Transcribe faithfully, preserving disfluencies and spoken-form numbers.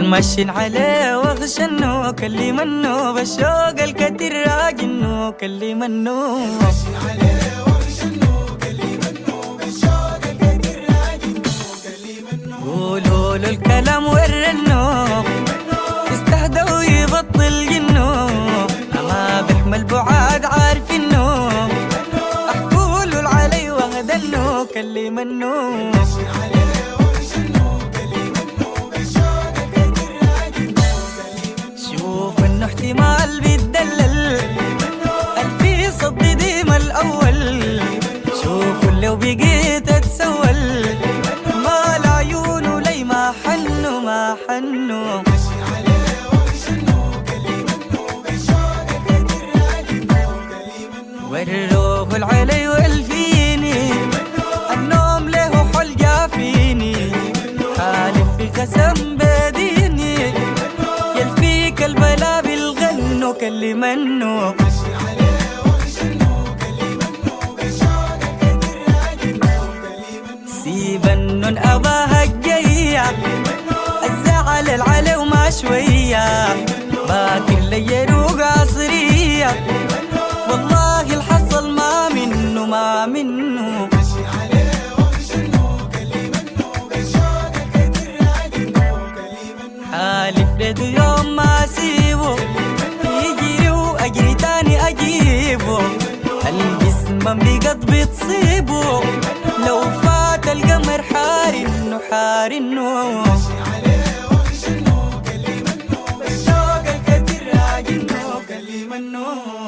ماشين عليه واغشنه كلي منه بالشوق الكتير راجنه كلي منه ماشين عليه واغشنه كلي منه بالشوق الكتير راجنه كلي منه قولوا له الكلام ورنه يستهدى ويبطل جنه أما بيحمل بعاد عارفينه أحكولوا العلي وهدنه كلي منه ماشين عليه واغشنه كلي منه بالشوق الكتير راجنه كلي منه شوف انه احتمال بيتدلل الفي صد ديما الاول شوفوا لو بقيت اتسول ما لعيونه لي ما حنوا ما حنوا ماشين عليه واغشنه كلي منه بالشوق الكتير راجنه كلي منه وروه العلي والفيني النوم له حل جافيني حالف في قسم بديني يلفيك البلا بالغنو كلي منه ماشين عليه واغشنه كلي منه بالشوق الكتير راجنه كلي منه سيب النون أباها الجاية الزعل العلي وما شوية باكر لي يروق عصرية والله الحصل ما منه ما منه ماشين عليه واغشنه كلي منه بالشوق الكتير راجنه كلي منه حالف لدو يوم ما سيبه يجري وأجري تاني أجيبه الجسم بقد بتصيبه لو فات القمر حارنه حارنه ماشين عليه واغشنه كلي منه بالشوق الكتير راجنه كلي منه